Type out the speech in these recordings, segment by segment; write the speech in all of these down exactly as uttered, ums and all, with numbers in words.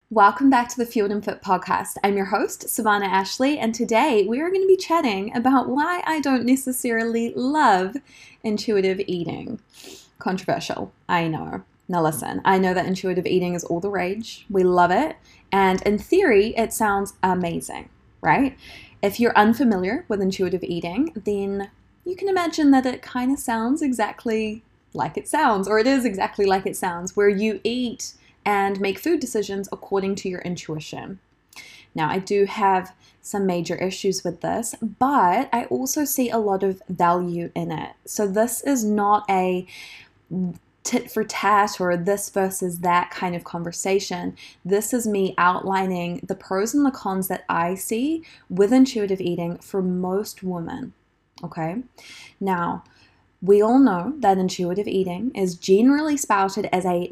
Welcome back to the Fueled and Fit podcast. I'm your host, Savannah Ashley, and today we are going to be chatting about why I don't necessarily love intuitive eating. Controversial, I know. Now listen, I know that intuitive eating is all the rage. We love it, and in theory, it sounds amazing, right? If you're unfamiliar with intuitive eating, then you can imagine that it kind of sounds exactly like it sounds, or it is exactly like it sounds, where you eat and make food decisions according to your intuition. Now, I do have some major issues with this, but I also see a lot of value in it. So this is not a tit for tat or this versus that kind of conversation. This is me outlining the pros and the cons that I see with intuitive eating for most women. Okay? Now, we all know that intuitive eating is generally spouted as a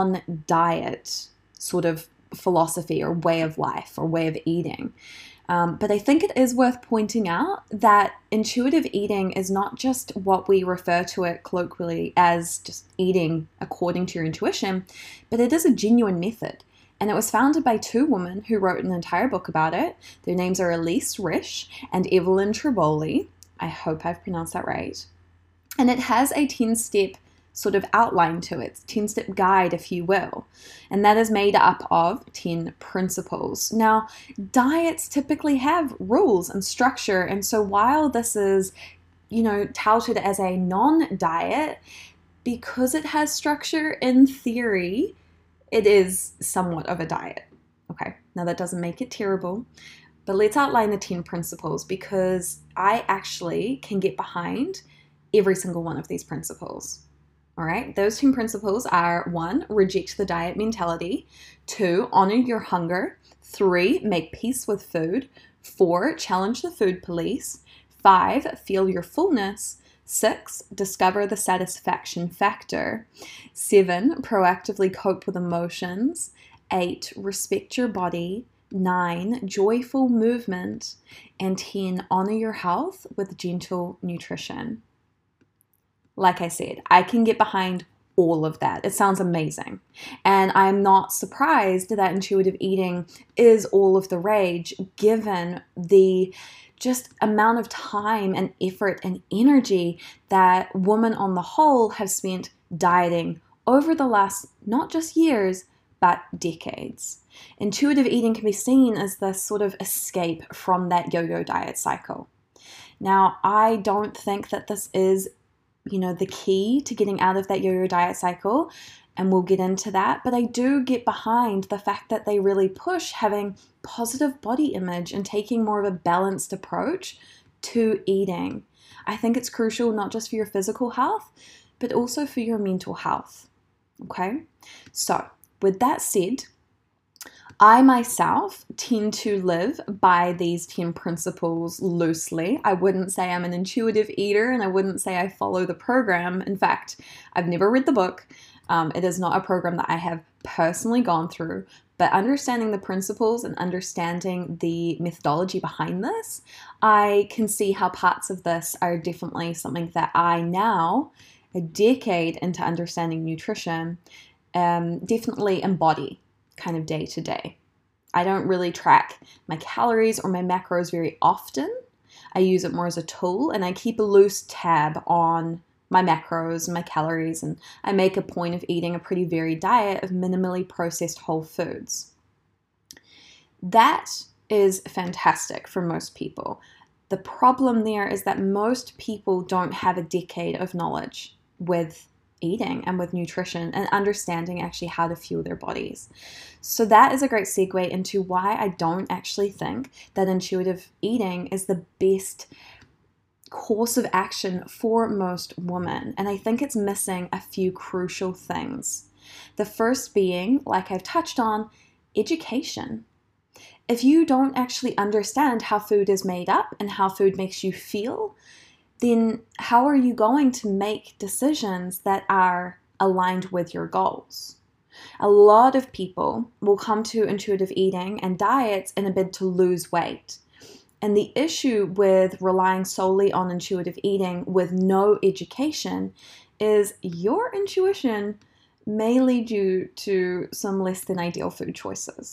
non-diet sort of philosophy or way of life or way of eating. Um, but I think it is worth pointing out that intuitive eating is not just what we refer to it colloquially as just eating according to your intuition, but it is a genuine method. And it was founded by two women who wrote an entire book about it. Their names are Elyse Resch and Evelyn Tribole. I hope I've pronounced that right. And it has a ten-step sort of outline to it, ten-step guide, if you will. And that is made up of ten principles. Now, diets typically have rules and structure. And so while this is, you know, touted as a non-diet, because it has structure, in theory, it is somewhat of a diet. Okay, now that doesn't make it terrible. But let's outline the ten principles because I actually can get behind every single one of these principles. All right, those ten principles are one, reject the diet mentality, two, honor your hunger, three, make peace with food, four, challenge the food police, five, feel your fullness, six, discover the satisfaction factor, seven, proactively cope with emotions, eight, respect your body, nine, joyful movement, and ten, honor your health with gentle nutrition. Like I said, I can get behind all of that. It sounds amazing. And I'm not surprised that intuitive eating is all of the rage given the just amount of time and effort and energy that women on the whole have spent dieting over the last not just years, but decades. Intuitive eating can be seen as this sort of escape from that yo-yo diet cycle. Now, I don't think that this is you know, the key to getting out of that yo-yo diet cycle, and we'll get into that. But I do get behind the fact that they really push having positive body image and taking more of a balanced approach to eating. I think it's crucial not just for your physical health, but also for your mental health. Okay? So, with that said, I myself tend to live by these ten principles loosely. I wouldn't say I'm an intuitive eater and I wouldn't say I follow the program. In fact, I've never read the book. Um, it is not a program that I have personally gone through, but understanding the principles and understanding the methodology behind this, I can see how parts of this are definitely something that I now, a decade into understanding nutrition, um, definitely embody kind of day to day. I don't really track my calories or my macros very often. I use it more as a tool and I keep a loose tab on my macros and my calories, and I make a point of eating a pretty varied diet of minimally processed whole foods. That is fantastic for most people. The problem there is that most people don't have a decade of knowledge with eating and with nutrition and understanding actually how to fuel their bodies. So that is a great segue into why I don't actually think that intuitive eating is the best course of action for most women. And I think it's missing a few crucial things. The first being, like I've touched on, education. If you don't actually understand how food is made up and how food makes you feel, then how are you going to make decisions that are aligned with your goals? A lot of people will come to intuitive eating and diets in a bid to lose weight. And the issue with relying solely on intuitive eating with no education is your intuition may lead you to some less than ideal food choices.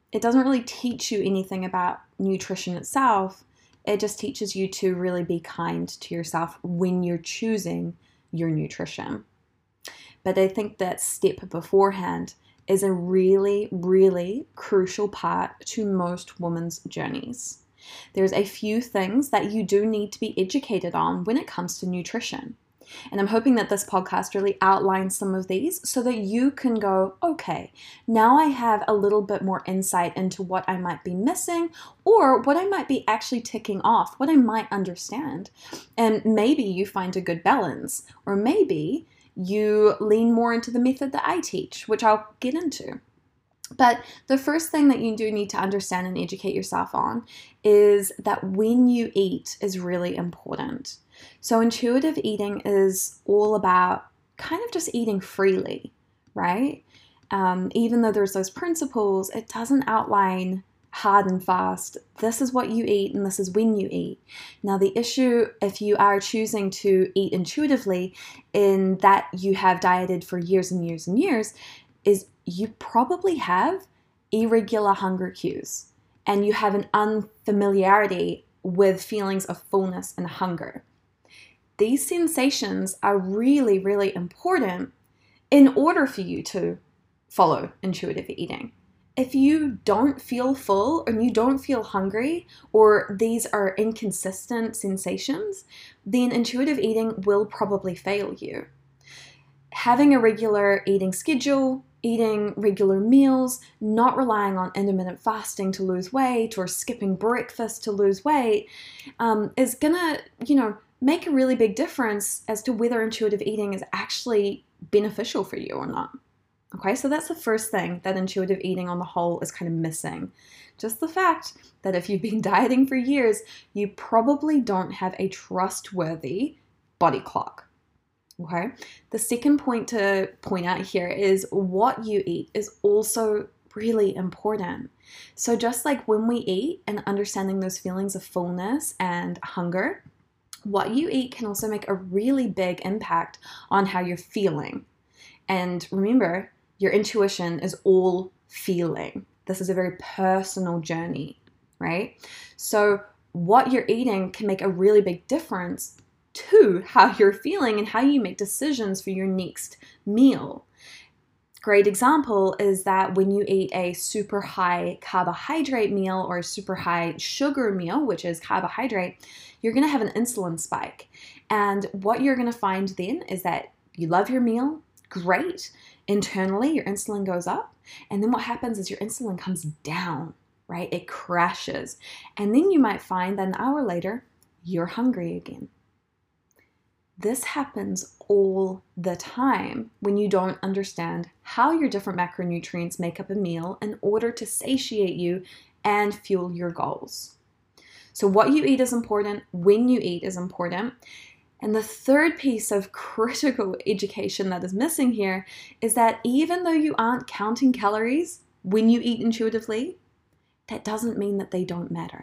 it doesn't really teach you anything about nutrition itself. It just teaches you to really be kind to yourself when you're choosing your nutrition. But I think that step beforehand is a really, really crucial part to most women's journeys. There's a few things that you do need to be educated on when it comes to nutrition. And I'm hoping that this podcast really outlines some of these so that you can go, okay, now I have a little bit more insight into what I might be missing or what I might be actually ticking off, what I might understand. And maybe you find a good balance, or maybe you lean more into the method that I teach, which I'll get into. But the first thing that you do need to understand and educate yourself on is that when you eat is really important. So intuitive eating is all about kind of just eating freely, right? Um, even though there's those principles, it doesn't outline hard and fast, this is what you eat and this is when you eat. Now the issue, if you are choosing to eat intuitively in that you have dieted for years and years and years, is you probably have irregular hunger cues and you have an unfamiliarity with feelings of fullness and hunger. These sensations are really, really important in order for you to follow intuitive eating. If you don't feel full and you don't feel hungry, or these are inconsistent sensations, then intuitive eating will probably fail you. Having a regular eating schedule, eating regular meals, not relying on intermittent fasting to lose weight or skipping breakfast to lose weight um, is gonna, you know, make a really big difference as to whether intuitive eating is actually beneficial for you or not. Okay, so that's the first thing that intuitive eating on the whole is kind of missing. Just the fact that if you've been dieting for years, you probably don't have a trustworthy body clock. Okay, the second point to point out here is what you eat is also really important. So just like when we eat and understanding those feelings of fullness and hunger, what you eat can also make a really big impact on how you're feeling. And remember, your intuition is all feeling. This is a very personal journey, right? So what you're eating can make a really big difference to how you're feeling and how you make decisions for your next meal. Great example is that when you eat a super high carbohydrate meal or a super high sugar meal, which is carbohydrate, you're going to have an insulin spike. And what you're going to find then is that you love your meal, great. Internally, your insulin goes up. And then what happens is your insulin comes down, right? It crashes. And then you might find that an hour later, you're hungry again. This happens all the time when you don't understand how your different macronutrients make up a meal in order to satiate you and fuel your goals. So what you eat is important, when you eat is important. And the third piece of critical education that is missing here is that even though you aren't counting calories when you eat intuitively, that doesn't mean that they don't matter.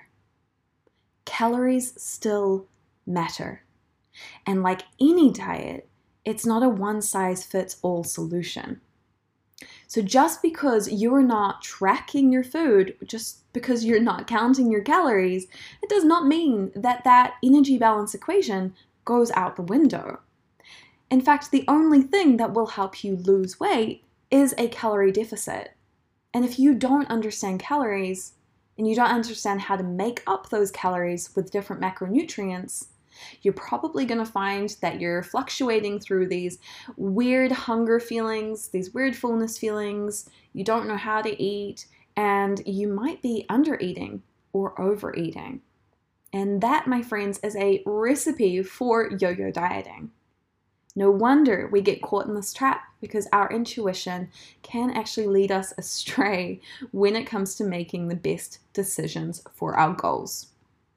Calories still matter. And like any diet, it's not a one-size-fits-all solution. So just because you're not tracking your food, just because you're not counting your calories, it does not mean that that energy balance equation goes out the window. In fact, the only thing that will help you lose weight is a calorie deficit. And if you don't understand calories, and you don't understand how to make up those calories with different macronutrients, you're probably going to find that you're fluctuating through these weird hunger feelings, these weird fullness feelings, you don't know how to eat, and you might be under-eating or overeating. And that, my friends, is a recipe for yo-yo dieting. No wonder we get caught in this trap, because our intuition can actually lead us astray when it comes to making the best decisions for our goals.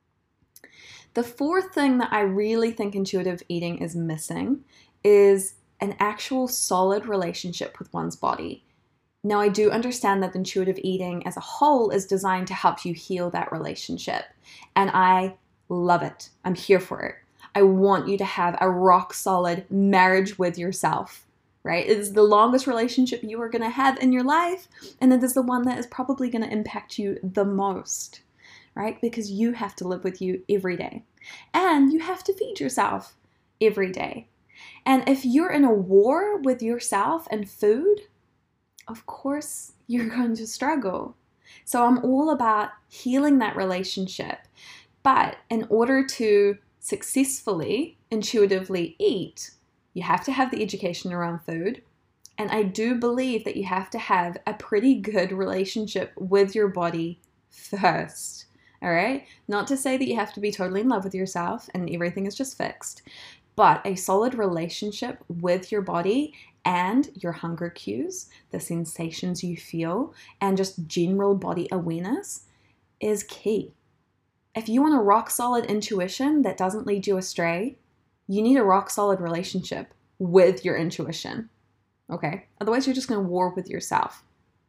The fourth thing that I really think intuitive eating is missing is an actual solid relationship with one's body. Now, I do understand that intuitive eating as a whole is designed to help you heal that relationship, and I love it. I'm here for it. I want you to have a rock solid marriage with yourself, right? It is the longest relationship you are going to have in your life, and it is the one that is probably going to impact you the most, right? Because you have to live with you every day, and you have to feed yourself every day. And if you're in a war with yourself and food, of course you're going to struggle. So I'm all about healing that relationship. But in order to successfully, intuitively eat, you have to have the education around food. And I do believe that you have to have a pretty good relationship with your body first. All right? Not to say that you have to be totally in love with yourself and everything is just fixed, but a solid relationship with your body and your hunger cues, the sensations you feel, and just general body awareness is key. If you want a rock solid intuition that doesn't lead you astray, you need a rock solid relationship with your intuition. Okay? Otherwise, you're just going to war with yourself.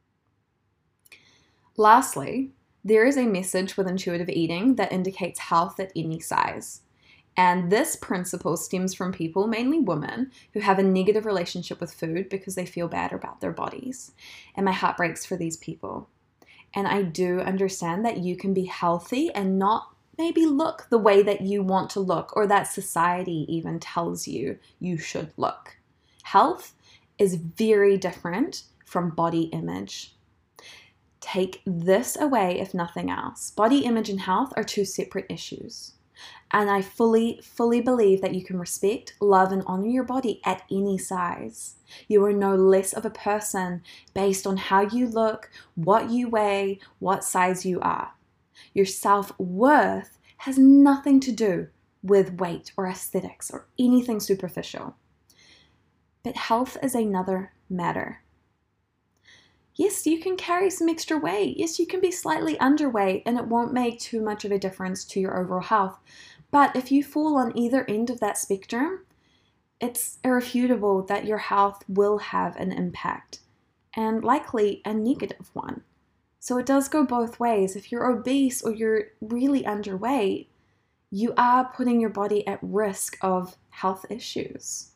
Lastly, there is a message with intuitive eating that indicates health at any size. And this principle stems from people, mainly women, who have a negative relationship with food because they feel bad about their bodies. And my heart breaks for these people. And I do understand that you can be healthy and not maybe look the way that you want to look or that society even tells you you should look. Health is very different from body image. Take this away if nothing else. Body image and health are two separate issues. And I fully, fully believe that you can respect, love, and honor your body at any size. You are no less of a person based on how you look, what you weigh, what size you are. Your self-worth has nothing to do with weight or aesthetics or anything superficial. But health is another matter. Yes, you can carry some extra weight. Yes, you can be slightly underweight and it won't make too much of a difference to your overall health. But if you fall on either end of that spectrum, it's irrefutable that your health will have an impact, and likely a negative one. So it does go both ways. If you're obese or you're really underweight, you are putting your body at risk of health issues.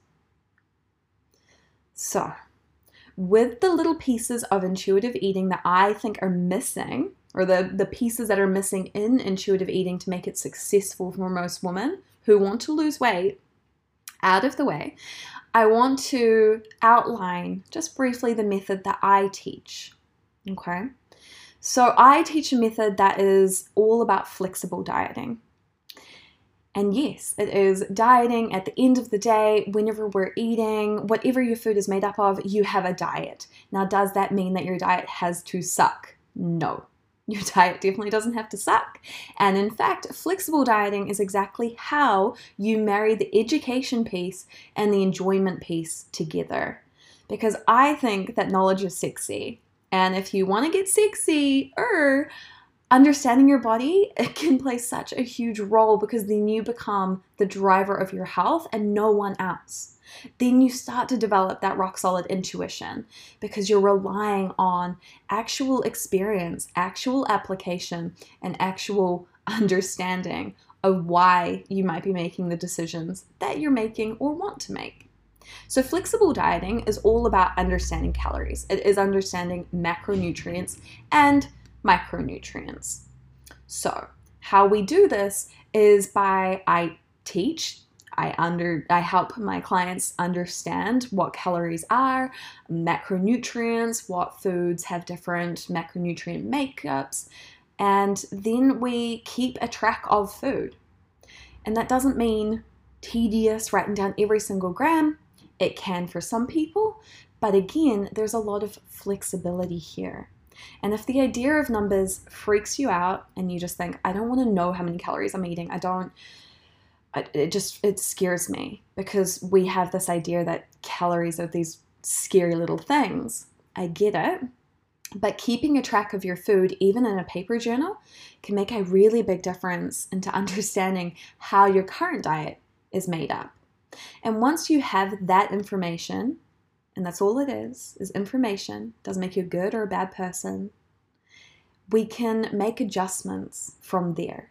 So, with the little pieces of intuitive eating that I think are missing, or the, the pieces that are missing in intuitive eating to make it successful for most women who want to lose weight, out of the way, I want to outline just briefly the method that I teach. Okay? So I teach a method that is all about flexible dieting. And yes, it is dieting at the end of the day, whenever we're eating, whatever your food is made up of, you have a diet. Now, does that mean that your diet has to suck? No. Your diet definitely doesn't have to suck. And in fact, flexible dieting is exactly how you marry the education piece and the enjoyment piece together. Because I think that knowledge is sexy. And if you want to get sexy, er, understanding your body, it can play such a huge role because then you become the driver of your health and no one else. Then you start to develop that rock solid intuition because you're relying on actual experience, actual application, and actual understanding of why you might be making the decisions that you're making or want to make. So flexible dieting is all about understanding calories. It is understanding macronutrients and micronutrients. So how we do this is by I teach, I under I help my clients understand what calories are, macronutrients, what foods have different macronutrient makeups, and then we keep a track of food. And that doesn't mean tedious writing down every single gram. It can for some people, but again, there's a lot of flexibility here. And if the idea of numbers freaks you out and you just think, I don't want to know how many calories I'm eating, I don't, it just, it scares me because we have this idea that calories are these scary little things. I get it. But keeping a track of your food, even in a paper journal, can make a really big difference into understanding how your current diet is made up. And once you have that information, and that's all it is, is information, doesn't make you a good or a bad person, we can make adjustments from there.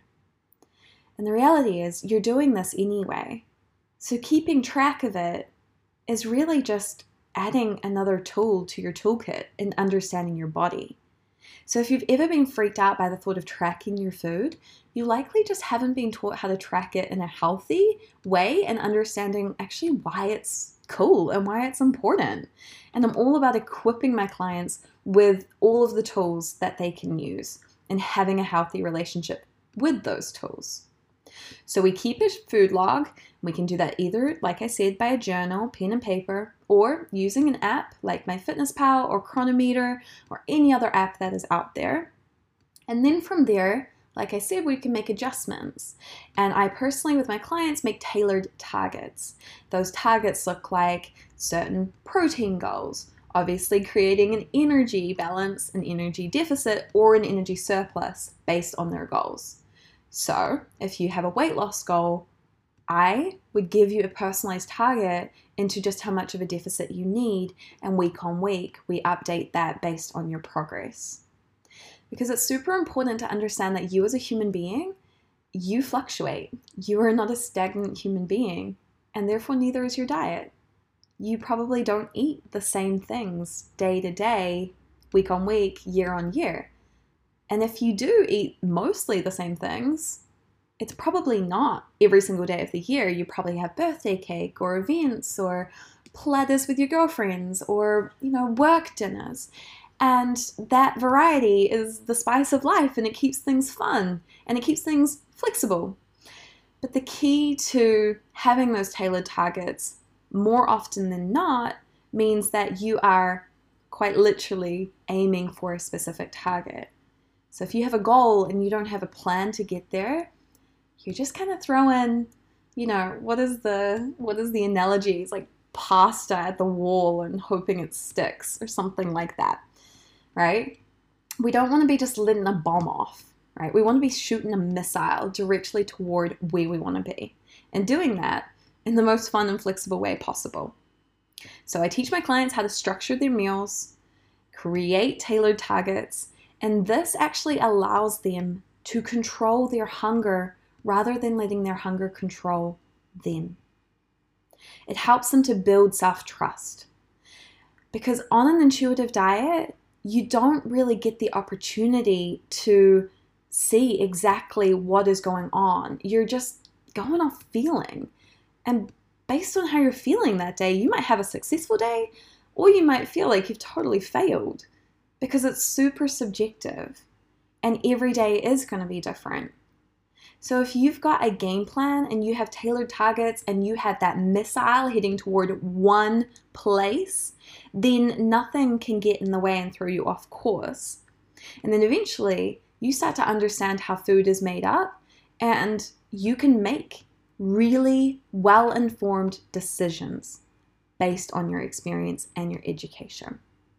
And the reality is, you're doing this anyway. So keeping track of it is really just adding another tool to your toolkit in understanding your body. So if you've ever been freaked out by the thought of tracking your food, you likely just haven't been taught how to track it in a healthy way and understanding actually why it's cool and why it's important. And I'm all about equipping my clients with all of the tools that they can use and having a healthy relationship with those tools. So we keep a food log. We can do that either, like I said, by a journal, pen and paper, or using an app like MyFitnessPal or Chronometer or any other app that is out there. And then from there, like I said, we can make adjustments. And I personally, with my clients, make tailored targets. Those targets look like certain protein goals, obviously creating an energy balance, an energy deficit, or an energy surplus based on their goals. So if you have a weight loss goal, I would give you a personalized target into just how much of a deficit you need, and week on week, we update that based on your progress. Because it's super important to understand that you as a human being, you fluctuate. You are not a stagnant human being, and therefore neither is your diet. You probably don't eat the same things day to day, week on week, year on year. And if you do eat mostly the same things, it's probably not every single day of the year. You probably have birthday cake or events or platters with your girlfriends or, you know, work dinners. And that variety is the spice of life, and it keeps things fun and it keeps things flexible. But the key to having those tailored targets more often than not means that you are quite literally aiming for a specific target. So if you have a goal and you don't have a plan to get there, you're just kind of throwing, you know, what is the what is the analogy? It's like pasta at the wall and hoping it sticks or something like that, right? We don't want to be just letting a bomb off, right? We want to be shooting a missile directly toward where we want to be and doing that in the most fun and flexible way possible. So I teach my clients how to structure their meals, create tailored targets, and this actually allows them to control their hunger rather than letting their hunger control them. It helps them to build self-trust. Because on an intuitive diet, you don't really get the opportunity to see exactly what is going on. You're just going off feeling. And based on how you're feeling that day, you might have a successful day, or you might feel like you've totally failed. Because it's super subjective and every day is going to be different. So if you've got a game plan and you have tailored targets and you have that missile heading toward one place, then nothing can get in the way and throw you off course. And then eventually you start to understand how food is made up, and you can make really well-informed decisions based on your experience and your education.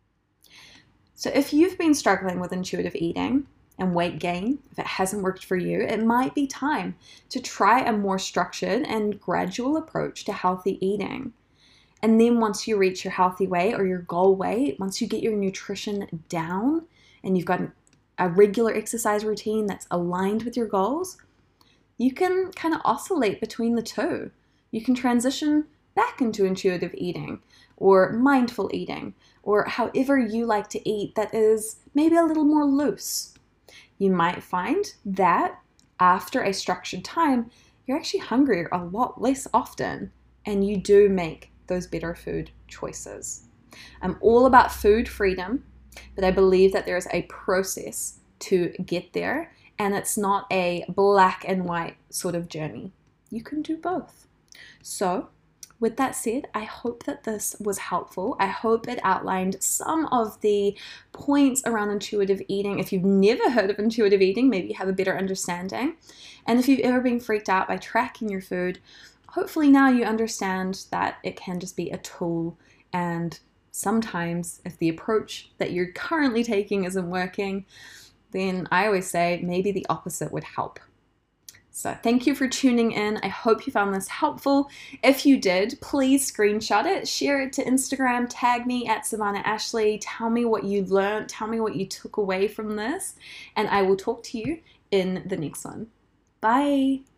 So if you've been struggling with intuitive eating and weight gain, if it hasn't worked for you, it might be time to try a more structured and gradual approach to healthy eating. And then once you reach your healthy weight or your goal weight, once you get your nutrition down and you've got a regular exercise routine that's aligned with your goals, you can kind of oscillate between the two. You can transition back into intuitive eating or mindful eating, or however you like to eat that is maybe a little more loose. You might find that after a structured time, you're actually hungrier a lot less often, and you do make those better food choices. I'm all about food freedom, but I believe that there is a process to get there, and it's not a black and white sort of journey. You can do both. So, with that said, I hope that this was helpful. I hope it outlined some of the points around intuitive eating. If you've never heard of intuitive eating, maybe you have a better understanding. And if you've ever been freaked out by tracking your food, hopefully now you understand that it can just be a tool. And sometimes if the approach that you're currently taking isn't working, then I always say maybe the opposite would help. So thank you for tuning in. I hope you found this helpful. If you did, please screenshot it, share it to Instagram, tag me at Savannah Ashley, tell me what you learned, tell me what you took away from this, and I will talk to you in the next one. Bye.